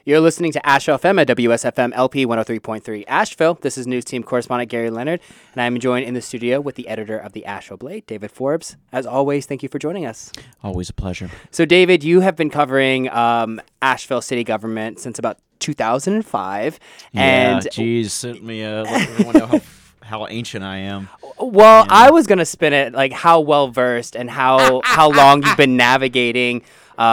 You're listening to Asheville FM at WSFM LP 103.3 Asheville. This is News Team correspondent Gary Leonard, and I'm joined in the studio with the editor of the Asheville Blade, David Forbes. As always, thank you for joining us. Always a pleasure. So, David, you have been covering Asheville city government since about 2005. And geez, let everyone know how ancient I am. Well, I was going to spin it like how well-versed and how long you've been navigating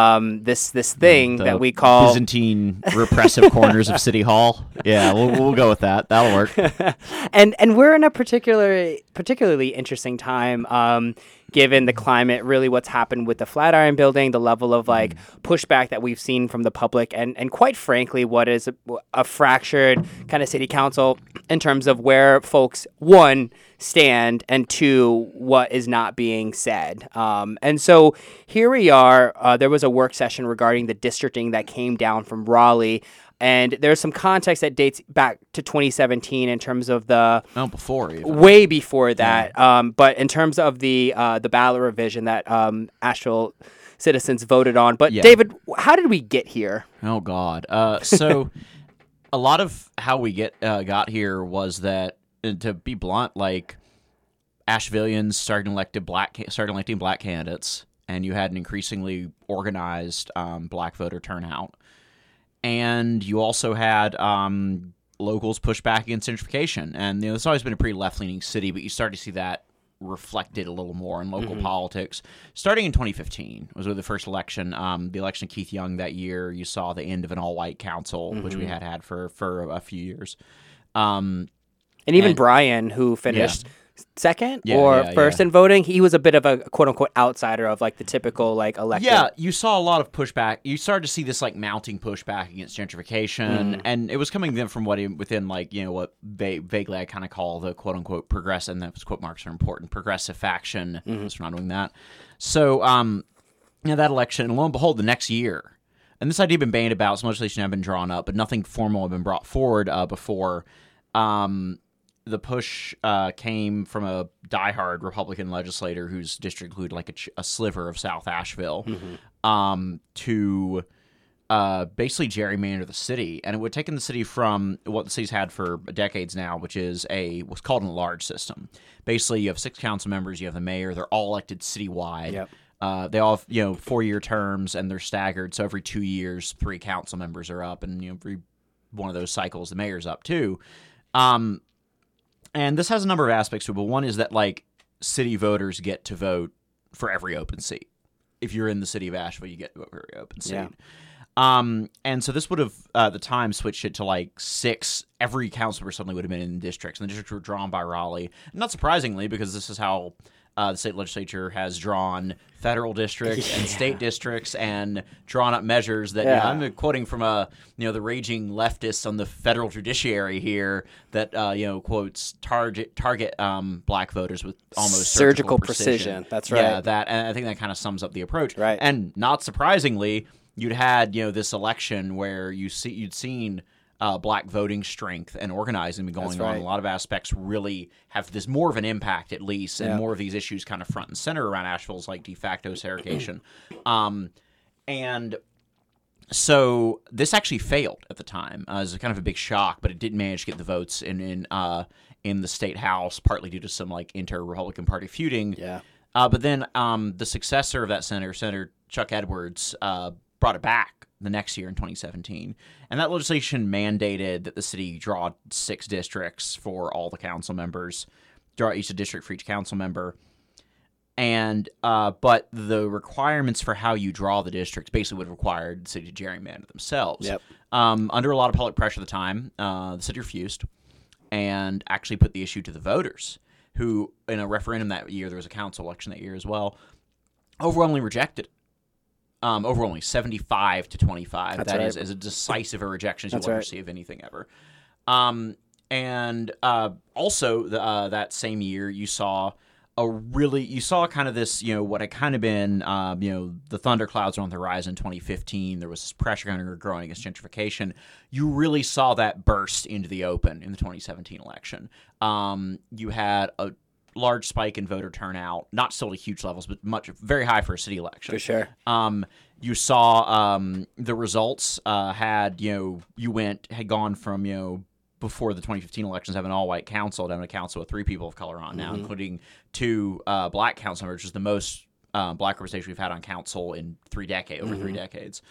this thing that we call Byzantine repressive corners of City Hall. Yeah, we'll go with that. That'll work. And we're in a particularly interesting time, given the climate, really what's happened with the Flatiron Building, the level of pushback that we've seen from the public, and quite frankly, what is a fractured kind of city council in terms of where folks, one, stand, and two, what is not being said. And so here we are. There was a work session regarding the districting that came down from Raleigh. And there's some context that dates back to 2017 in terms of way before that. Yeah. But in terms of the ballot revision that Asheville citizens voted on. But David, how did we get here? Oh God. So a lot of how we got here was that, to be blunt, Ashevilleans started electing black candidates, and you had an increasingly organized black voter turnout. And you also had locals push back against gentrification. And it's always been a pretty left-leaning city, but you start to see that reflected a little more in local politics. Starting in 2015 was the first election. The election of Keith Young that year, you saw the end of an all-white council, which we had for a few years. And even Brian, who finished second or first in voting, he was a bit of a quote-unquote outsider of the typical elected. Yeah, you saw a lot of pushback. You started to see this mounting pushback against gentrification, and it was coming from within what vaguely I kind of call the quote-unquote progressive, and those quote marks are important, progressive faction. So we're not doing that. So that election, and lo and behold, the next year, and this idea had been bandied about, some legislation had been drawn up, but nothing formal had been brought forward before. The push came from a diehard Republican legislator whose district included a sliver of South Asheville to basically gerrymander the city. And it would have taken the city from what the city's had for decades now, which is what's called an at-large system. Basically, you have 6 council members, you have the mayor, they're all elected citywide. Yep. They all have 4-year terms, and they're staggered. So every 2 years, 3 council members are up, and every one of those cycles, the mayor's up too. And this has a number of aspects to it, but one is that, city voters get to vote for every open seat. If you're in the city of Asheville, you get to vote for every open seat. Yeah. And so this would have, at the time, switched it to, 6. Every councilor suddenly would have been in districts, and the districts were drawn by Raleigh. Not surprisingly, because this is how the state legislature has drawn federal districts and state districts and drawn up measures that I'm quoting from the raging leftists on the federal judiciary here that quotes target black voters with almost surgical precision. That's right. Yeah, that, and I think that kind of sums up the approach. Right. And not surprisingly, you'd had this election where you'd seen black voting strength and organizing going on. A lot of aspects really have this more of an impact, at least, and more of these issues kind of front and center around Asheville's de facto segregation. And so this actually failed at the time. It was kind of a big shock, but it did manage to get the votes in the state house, partly due to some inter-Republican Party feuding. Yeah. But then the successor of that Senator Chuck Edwards, brought it back the next year in 2017. And that legislation mandated that the city draw 6 districts for all the council members, draw each a district for each council member. And but the requirements for how you draw the districts basically would have required the city to gerrymander themselves. Yep. Under a lot of public pressure at the time, the city refused and actually put the issue to the voters, who, in a referendum that year, there was a council election that year as well, overwhelmingly rejected it. Overwhelmingly 75 to 25. That's that right. is as decisive a rejection as you'll ever see of anything ever. And also that same year, you saw kind of this, what had kind of been, the thunderclouds on the horizon in 2015. There was this pressure kind of growing against gentrification. You really saw that burst into the open in the 2017 election. You had a large spike in voter turnout, not still to huge levels, but very high for a city election. For sure. You saw the results had gone from before the 2015 elections having an all-white council down to a council with 3 people of color on now, including 2 black council members, which is the most black representation we've had on council in over 3 decades.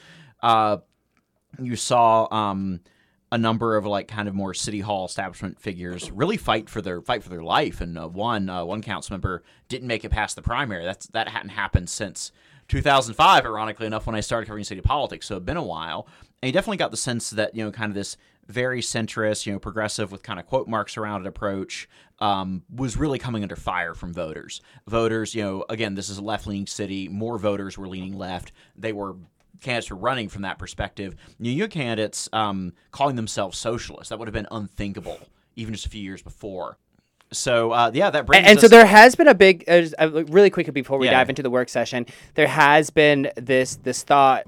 You saw a number of like kind of more city hall establishment figures really fight for their life, and one council member didn't make it past the primary. That hadn't happened since 2005, ironically enough, when I started covering city politics. So it's been a while, and you definitely got the sense that kind of this very centrist, progressive with kind of quote marks around it approach was really coming under fire from voters. Voters, again, this is a left-leaning city. More voters were leaning left. Candidates were running from that perspective. New candidates calling themselves socialists. That would have been unthinkable even just a few years before. So, that brings us... So there has been a big... really quickly before we dive into the work session, there has been this thought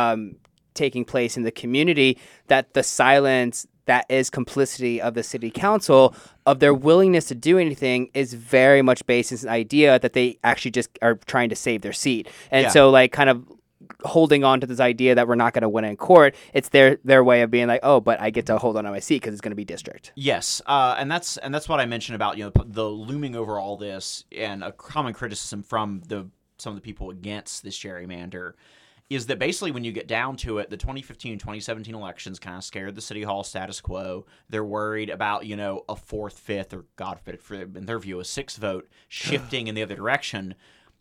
taking place in the community that the silence that is complicity of the city council, of their willingness to do anything, is very much based on this idea that they actually just are trying to save their seat. And so, like, kind of holding on to this idea that we're not going to win in court, it's their way of being like, oh, but I get to hold on to my seat because it's going to be district. Yes, and that's what I mentioned about the looming over all this, and a common criticism from some of the people against this gerrymander is that basically when you get down to it, the 2015 and 2017 elections kind of scared the city hall status quo. They're worried about a 4th, 5th, or God forbid, in their view, a 6th vote shifting in the other direction.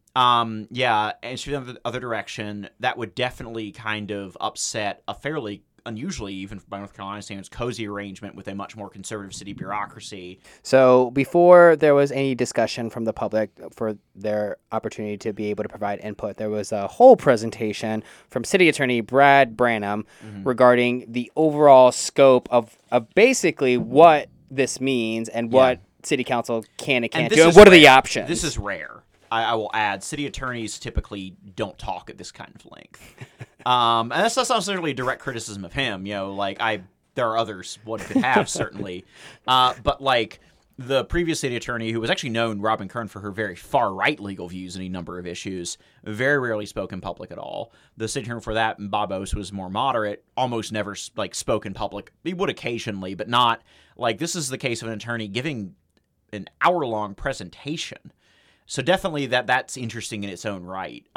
And shifting in the other direction, that would definitely kind of upset a fairly unusually, even by North Carolina standards, cozy arrangement with a much more conservative city bureaucracy. So before there was any discussion from the public for their opportunity to be able to provide input, there was a whole presentation from City Attorney Brad Branham regarding the overall scope of basically what this means and what City Council can and can't do, and what are the options. This is rare. I will add, city attorneys typically don't talk at this kind of length. And that's not necessarily a direct criticism of him. There are others one could have, certainly. But the previous city attorney, who was actually known, Robin Kern, for her very far-right legal views in a number of issues, very rarely spoke in public at all. The city attorney for that, Bob Ose, was more moderate, almost never spoke in public. He would occasionally, but not this is the case of an attorney giving an hour-long presentation. So definitely that's interesting in its own right.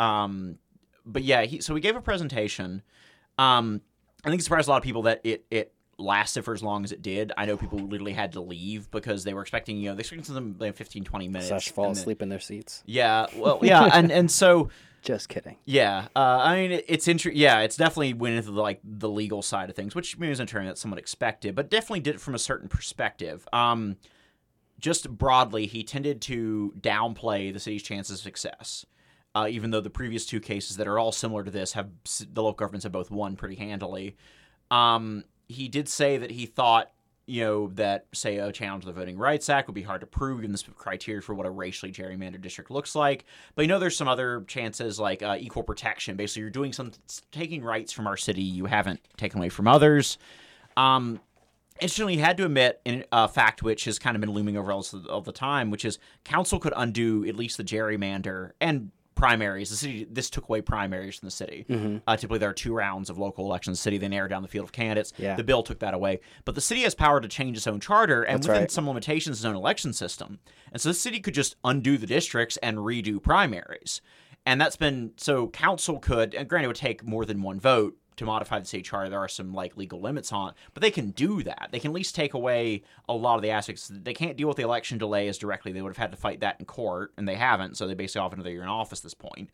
But yeah, so we gave a presentation. I think it surprised a lot of people that it lasted for as long as it did. I know people literally had to leave because they were expecting, they expected them 15, 20 minutes. Fall asleep in their seats. Yeah, well, yeah, and so... Just kidding. Yeah, I mean, it's definitely went into the legal side of things, which maybe is an attorney that's somewhat expected, but definitely did it from a certain perspective. Just broadly, he tended to downplay the city's chances of success, even though the previous 2 cases that are all similar to this the local governments have both won pretty handily. He did say that he thought, that, say, a challenge to the Voting Rights Act would be hard to prove given the criteria for what a racially gerrymandered district looks like. But there's some other chances like equal protection. Basically, you're doing taking rights from our city you haven't taken away from others. Interestingly, he had to admit a fact which has kind of been looming over all the time, which is council could undo at least the gerrymander and primaries. The city, this took away primaries from the city. Typically, there are 2 rounds of local elections in the city. They narrow down the field of candidates. Yeah. The bill took that away. But the city has power to change its own charter and within some limitations, its own election system. And so the city could just undo the districts and redo primaries. And that's been, so council could, and granted it would take more than 1 vote to modify the city charter. There are some legal limits on it, but they can do that. They can at least take away a lot of the aspects. They can't deal with the election delay as directly. They would have had to fight that in court, and they haven't. So they basically off another year in office at this point.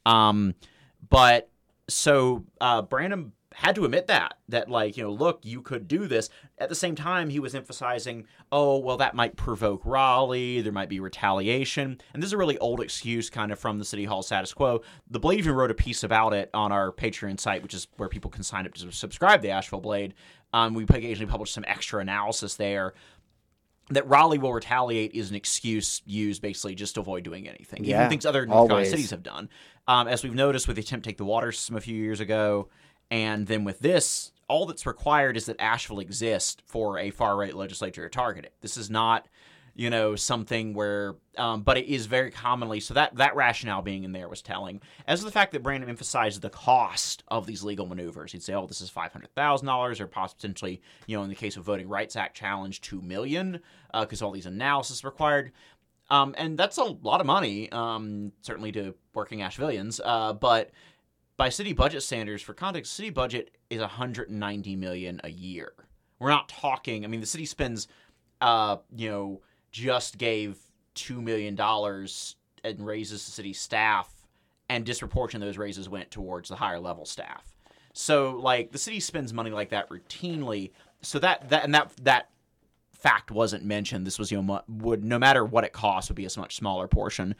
But so Branham had to admit that look, you could do this. At the same time, he was emphasizing, oh, well, that might provoke Raleigh. There might be retaliation. And this is a really old excuse kind of from the City Hall status quo. The Blade even wrote a piece about it on our Patreon site, which is where people can sign up to subscribe to the Asheville Blade. We occasionally publish some extra analysis there. That Raleigh will retaliate is an excuse used basically just to avoid doing anything. Even things other North Carolina cities have done. As we've noticed with the attempt to take the water system a few years ago, and then with this, all that's required is that Asheville exist for a far-right legislature to target it. This is not, something where, but it is very commonly, so that rationale being in there was telling. As for the fact that Brandon emphasized the cost of these legal maneuvers, he'd say, oh, this is $500,000, or potentially, in the case of Voting Rights Act challenge, $2 million, because all these analysis required. And that's a lot of money, certainly to working Ashevilleans, but by city budget standards, for context, city budget is $190 million a year. We're not talking, the city spends, just gave $2 million and raises to city staff, and disproportionately those raises went towards the higher level staff. So, the city spends money like that routinely. So that fact wasn't mentioned. This was, would, no matter what it costs, would be a much smaller portion.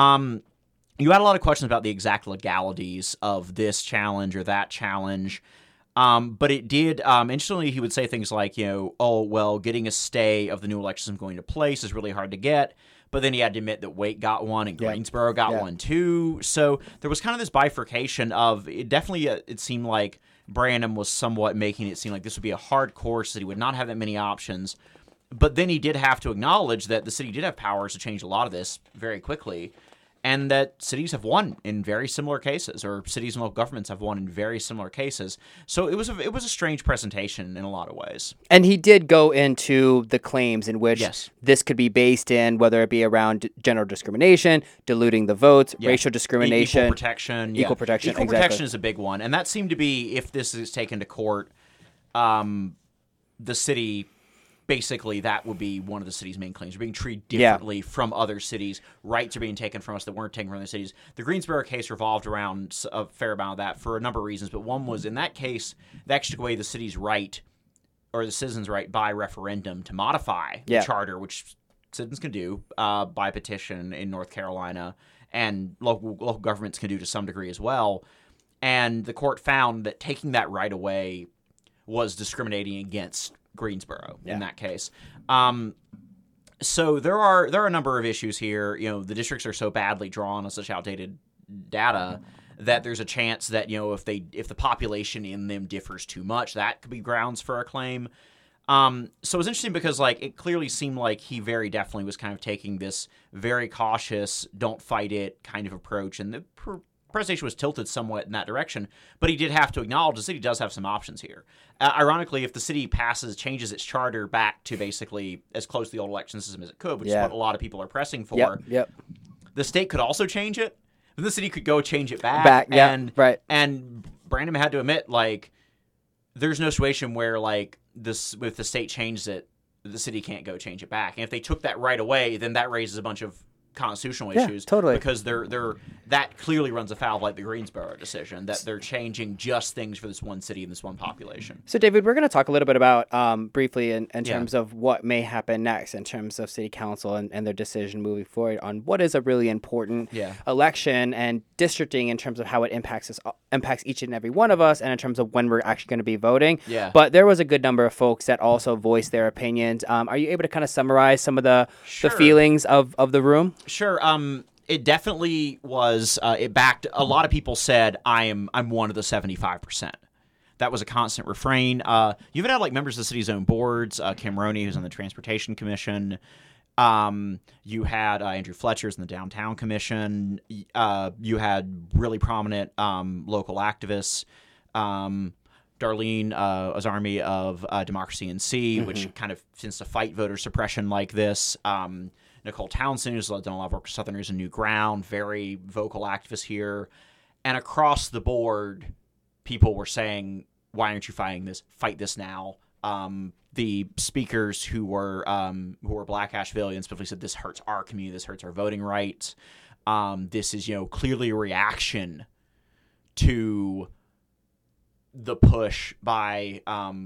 You had a lot of questions about the exact legalities of this challenge or that challenge. But it did, interestingly, he would say things like, getting a stay of the new election system going into place is really hard to get. But then he had to admit that Wake got one and Greensboro got one too. So there was kind of this bifurcation of, it seemed like Branham was somewhat making it seem like this would be a hard course, that he would not have that many options. But then he did have to acknowledge that the city did have powers to change a lot of this very quickly. And that cities have won in very similar cases, or cities and local governments have won in very similar cases. So it was a strange presentation in a lot of ways. And he did go into the claims in which this could be based in, whether it be around general discrimination, diluting the votes, racial discrimination, equal protection. Equal protection. Equal protection is a big one, and that seemed to be, if this is taken to court, the city. Basically, that would be one of the city's main claims. We're being treated differently from other cities. Rights are being taken from us that weren't taken from other cities. The Greensboro case revolved around a fair amount of that for a number of reasons, but one was, in that case, they actually took away the city's right, or the citizens' right, by referendum to modify the charter, which citizens can do by petition in North Carolina, and local governments can do to some degree as well. And the court found that taking that right away was discriminating against Greensboro in that case. So there are a number of issues here. The districts are so badly drawn on such outdated data that there's a chance that, if the population in them differs too much, that could be grounds for a claim. So it was interesting because it clearly seemed like he very definitely was kind of taking this very cautious, don't fight it kind of approach, and the presentation was tilted somewhat in that direction, but he did have to acknowledge the city does have some options here. Ironically, if the city changes its charter back to basically as close to the old election system as it could, which is what a lot of people are pressing for, the state could also change it. Then the city could go change it back. And Branham had to admit, there's no situation where, if the state changes it, the city can't go change it back. And if they took that right away, then that raises a bunch of constitutional issues, because they're that clearly runs afoul of the Greensboro decision, that they're changing just things for this one city and this one population. So, David, we're going to talk a little bit about briefly in terms of what may happen next in terms of city council and their decision moving forward on what is a really important election and districting in terms of how it impacts each and every one of us, and in terms of when we're actually going to be voting. But there was a good number of folks that also voiced their opinions. Are you able to kind of summarize some of the feelings of the room? Sure. It definitely was. It backed. A lot of people said, "I'm one of the 75%." That was a constant refrain. You even had members of the city's own boards. Kim Roney, who's on the Transportation Commission. You had Andrew Fletcher's in the Downtown Commission. You had really prominent local activists. Darlene Azarmi of Democracy NC, which kind of tends to fight voter suppression like this. Nicole Townsend, who's done a lot of work with Southerners and New Ground, very vocal activist here. And across the board, people were saying, why aren't you fighting this? Fight this now. The speakers who were Black Ashevilleans specifically said, this hurts our community, this hurts our voting rights. This is, clearly a reaction to the push by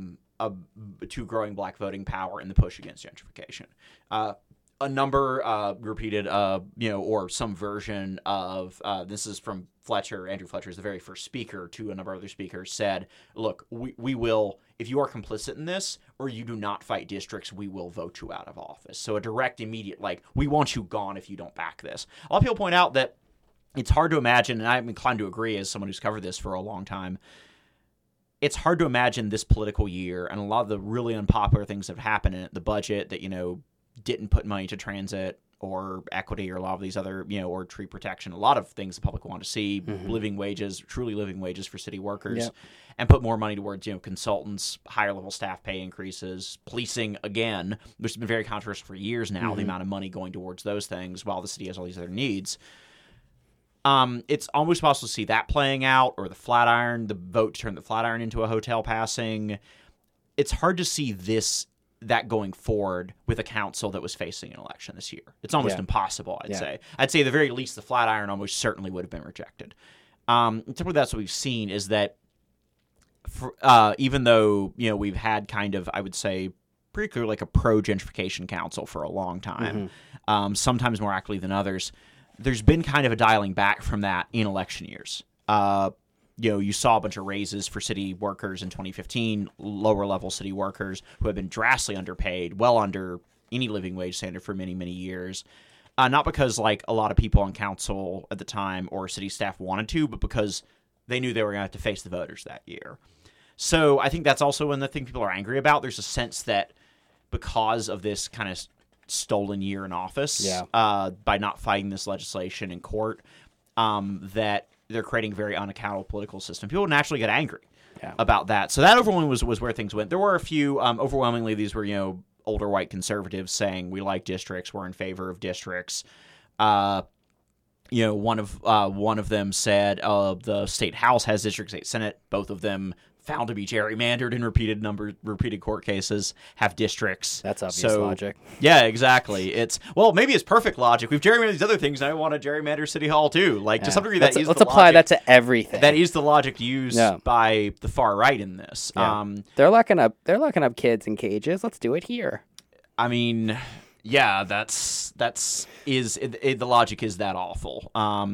to growing Black voting power and the push against gentrification. A number repeated, or some version of this is from Fletcher. Andrew Fletcher is the very first speaker to a number of other speakers, said, look, we will, if you are complicit in this or you do not fight districts, we will vote you out of office. So a direct, immediate, we want you gone if you don't back this. A lot of people point out that it's hard to imagine, and I'm inclined to agree as someone who's covered this for a long time, it's hard to imagine this political year and a lot of the really unpopular things that have happened in it, the budget that, didn't put money to transit or equity or a lot of these other, or tree protection, a lot of things the public want to see, living wages, truly living wages for city workers, and put more money towards, consultants, higher level staff pay increases, policing again, which has been very controversial for years now, the amount of money going towards those things while the city has all these other needs. It's almost possible to see that playing out, or the the vote to turn the Flatiron into a hotel passing. It's hard to see that going forward with a council that was facing an election this year. It's almost impossible, I'd say. I'd say at the very least the Flatiron almost certainly would have been rejected. Typically that's what we've seen is that even though, we've had kind of, I would say, pretty clearly like a pro-gentrification council for a long time, sometimes more actively than others, there's been kind of a dialing back from that in election years. You saw a bunch of raises for city workers in 2015, lower-level city workers who have been drastically underpaid, well under any living wage standard for many, many years. Not because, like, a lot of people on council at the time or city staff wanted to, but because they knew they were going to have to face the voters that year. So I think that's also one of the things people are angry about. There's a sense that because of this kind of stolen year in office, by not fighting this legislation in court, that they're creating a very unaccountable political system. People naturally get angry about that. So that overwhelmingly was where things went. There were a few, overwhelmingly, these were, older white conservatives saying we like districts, we're in favor of districts. One of them said the state house has district, state senate. Both of them found to be gerrymandered in repeated court cases, have districts. That's obvious logic. Yeah, exactly. Maybe it's perfect logic. We've gerrymandered these other things, and I want to gerrymander City Hall too. Like, to some degree, let's apply that to everything. That is the logic used by the far right in this. Yeah. They're locking up kids in cages. Let's do it here. I mean, yeah, the logic is that awful.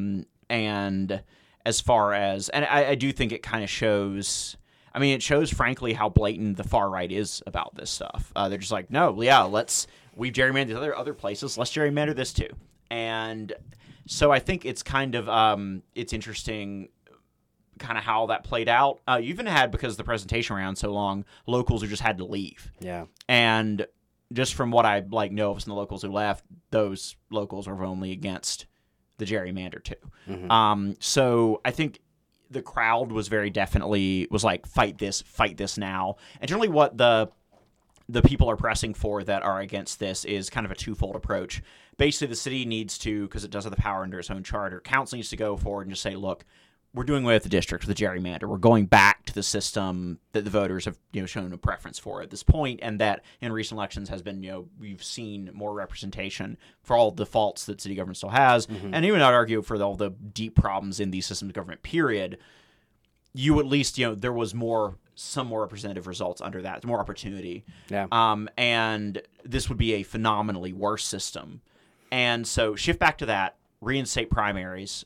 And as far as, and I do think it kind of shows. I mean, it shows, frankly, how blatant the far right is about this stuff. They're just like, no, we've gerrymandered other places. Let's gerrymander this too. And so I think it's kind of, it's interesting kind of how that played out. You even had, because the presentation ran so long, locals who just had to leave. Yeah. And just from what I know of some of the locals who left, those locals were only against the gerrymander too. So I think the crowd was very definitely like, fight this now. And generally what the people are pressing for that are against this is kind of a twofold approach. Basically, the city needs to, because it does have the power under its own charter, council needs to go forward and just say, look, we're doing away with the district, with the gerrymander. We're going back to the system that the voters have shown a preference for at this point, and that in recent elections has been, we've seen more representation for all the faults that city government still has, and even I'd argue for all the deep problems in these systems of government, period. You at least, there was some more representative results under that, more opportunity. Yeah. And this would be a phenomenally worse system. And so shift back to that, reinstate primaries,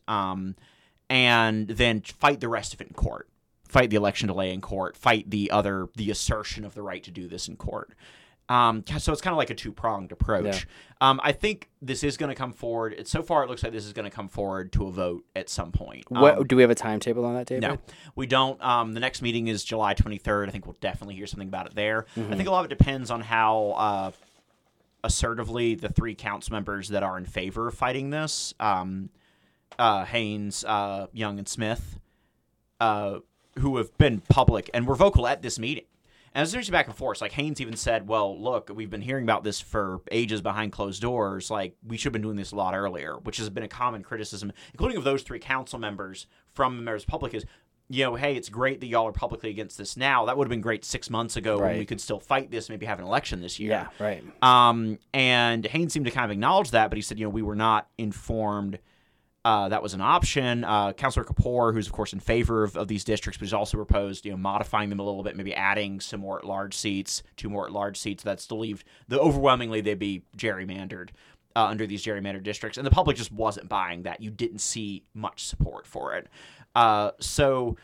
and then fight the rest of it in court. Fight the election delay in court. Fight the assertion of the right to do this in court. So it's kind of like a two-pronged approach. Yeah. I think this is going to come forward. So far, it looks like this is going to come forward to a vote at some point. Do we have a timetable on that, David? No, we don't. The next meeting is July 23rd. I think we'll definitely hear something about it there. I think a lot of it depends on how assertively the three council members that are in favor of fighting this, Haynes, Young, and Smith, who have been public and were vocal at this meeting. And there's back and forth. Like, Haynes even said, well, look, we've been hearing about this for ages behind closed doors. Like, we should have been doing this a lot earlier, which has been a common criticism, including of those three council members from the members of the public, is, hey, it's great that y'all are publicly against this now. That would have been great 6 months ago when we could still fight this, maybe have an election this year. Yeah, right. And Haynes seemed to kind of acknowledge that, but he said, we were not informed that was an option. Councilor Kapoor, who's of course in favor of these districts, but he's also proposed, modifying them a little bit, maybe adding some more at-large seats, 2 more at-large seats. That's to leave overwhelmingly they'd be gerrymandered under these gerrymandered districts, and the public just wasn't buying that. You didn't see much support for it. So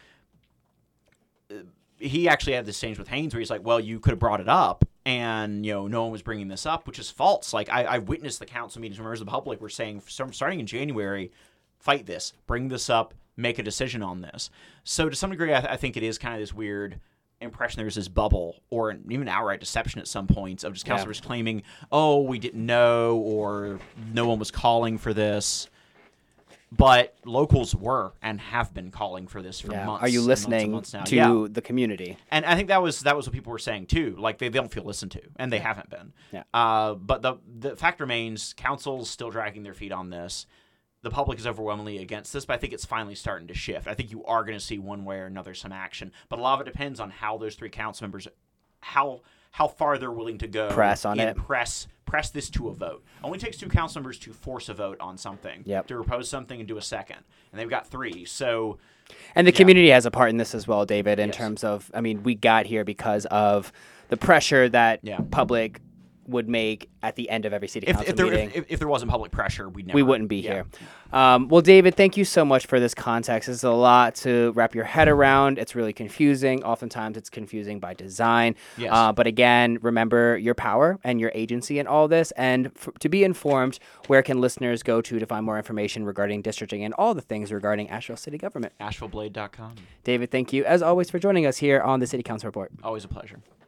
he actually had this exchange with Haynes where he's like, well, you could have brought it up, and no one was bringing this up, which is false. Like, I witnessed the council meetings where members of the public were saying, starting in January, fight this, bring this up, make a decision on this. So to some degree, I think it is kind of this weird impression there's this bubble or even outright deception at some points of just council members claiming, oh, we didn't know, or no one was calling for this. But locals were and have been calling for this for months. Are you listening months now. to the community? And I think that was what people were saying too. Like they don't feel listened to, and they haven't been. Yeah. But the fact remains, council's still dragging their feet on this. The public is overwhelmingly against this, but I think it's finally starting to shift. I think you are going to see one way or another some action, but a lot of it depends on how those 3 council members, how far they're willing to go. Press on it. Press this to a vote. Only takes 2 council members to force a vote on something. Yep. To propose something and do a second. And they've got 3. So. And the community has a part in this as well, David, in terms of, I mean, we got here because of the pressure that public would make at the end of every city council meeting. If there wasn't public pressure, we wouldn't be here. Well, David, thank you so much for this context. It's a lot to wrap your head around. It's really confusing. Oftentimes, it's confusing by design. Yes. But again, remember your power and your agency in all this. And to be informed, where can listeners go to find more information regarding districting and all the things regarding Asheville City Government? AshevilleBlade.com. David, thank you, as always, for joining us here on the City Council Report. Always a pleasure.